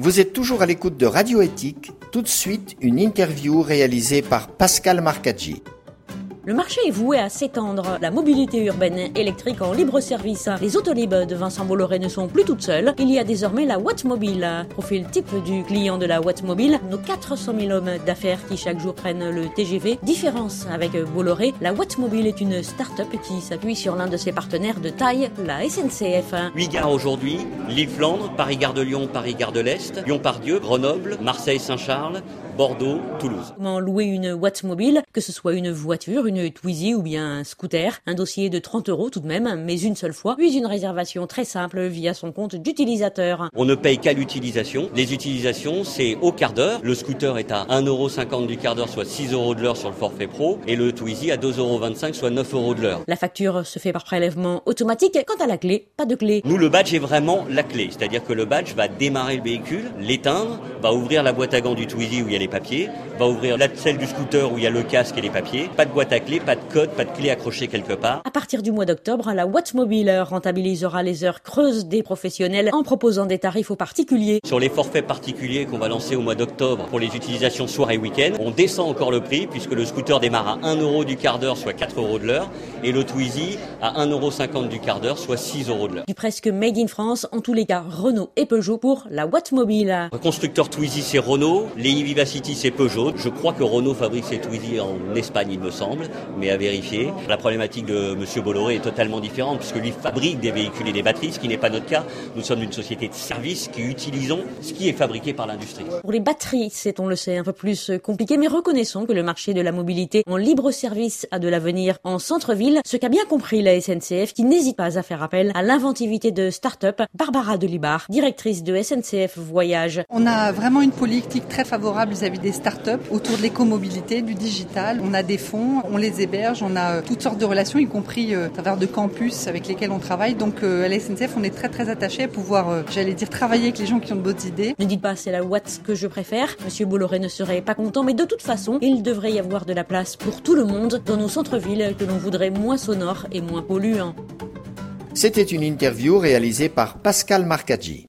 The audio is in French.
Vous êtes toujours à l'écoute de Radio Éthique. Tout de suite, une interview réalisée par Pascal Marcaggi. Le marché est voué à s'étendre. La mobilité urbaine électrique en libre service. Les Autolib de Vincent Bolloré ne sont plus toutes seules. Il y a désormais la Wattmobile. Profil type du client de la Wattmobile, nos 400 000 hommes d'affaires qui chaque jour prennent le TGV. Différence avec Bolloré, la Wattmobile est une start-up qui s'appuie sur l'un de ses partenaires de taille, la SNCF. 8 gares aujourd'hui, Lille-Flandre, Paris-Gare de Lyon, Paris-Gare de l'Est, Lyon-Pardieu, Grenoble, Marseille-Saint-Charles, Bordeaux, Toulouse. Comment louer une Wattmobile, que ce soit une voiture, une Twizy ou bien un scooter. Un dossier de 30 € tout de même, mais une seule fois, puis une réservation très simple via son compte d'utilisateur. On ne paye qu'à l'utilisation. Les utilisations, c'est au quart d'heure. Le scooter est à 1,50 € du quart d'heure, soit 6 € de l'heure sur le forfait pro, et le Twizy à 2,25 €, soit 9 € de l'heure. La facture se fait par prélèvement automatique. Quant à la clé, pas de clé. Nous, le badge est vraiment la clé. C'est-à-dire que le badge va démarrer le véhicule, l'éteindre, va ouvrir la boîte à gants du Twizy où il y a les papiers, va ouvrir celle du scooter où il y a le casque et les papiers. Pas de boîte à clé, pas de code, pas de clé accrochée quelque part. À partir du mois d'octobre, la Wattmobile rentabilisera les heures creuses des professionnels en proposant des tarifs aux particuliers. Sur les forfaits particuliers qu'on va lancer au mois d'octobre pour les utilisations soir et week-end, on descend encore le prix puisque le scooter démarre à 1 € du quart d'heure, soit 4 € de l'heure, et le Twizy à 1,50 € du quart d'heure, soit 6 € de l'heure. Du presque made in France, en tous les cas Renault et Peugeot pour la Wattmobile. Le constructeur Twizy c'est Renault, les e-Vivacity c'est Peugeot. Je crois que Renault fabrique ses Twizy en Espagne il me semble, mais à vérifier. La problématique de M. Bolloré est totalement différente puisque lui fabrique des véhicules et des batteries, ce qui n'est pas notre cas. Nous sommes une société de services qui utilisons ce qui est fabriqué par l'industrie. Pour les batteries, c'est, on le sait, un peu plus compliqué, mais reconnaissons que le marché de la mobilité en libre service a de l'avenir en centre-ville, ce qu'a bien compris la SNCF qui n'hésite pas à faire appel à l'inventivité de start-up. Barbara Delibar, directrice de SNCF Voyage. On a vraiment une politique très favorable vis-à-vis des start-up autour de l'écomobilité, du digital. On a des fonds, on les héberge, on a toutes sortes de relations, y compris à travers de campus avec lesquels on travaille. Donc à la SNCF, on est très très attachés à pouvoir, travailler avec les gens qui ont de bonnes idées. Ne dites pas c'est la Watt que je préfère. Monsieur Bolloré ne serait pas content, mais de toute façon, il devrait y avoir de la place pour tout le monde dans nos centres-villes que l'on voudrait moins sonores et moins polluants. C'était une interview réalisée par Pascal Marcaggi.